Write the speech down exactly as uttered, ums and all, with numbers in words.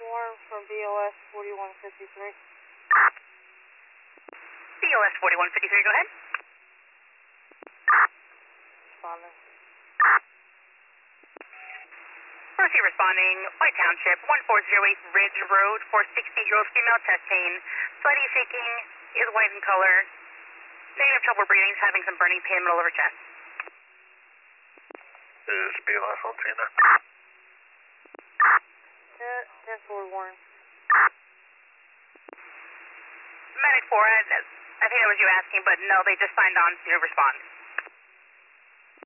Warren from B O S forty-one fifty-three. B O S forty-one fifty-three, go ahead. Responding. Proceed responding, White Township, one four zero eight Ridge Road for sixty-year-old female, chest pain, slightly shaking, is white in color, negative trouble breathing, is having some burning pain in the middle of her chest. Is B O S on scene there? Yeah, ten four Warren. Medic four, I, I think that was you asking, but no, they just signed on to respond.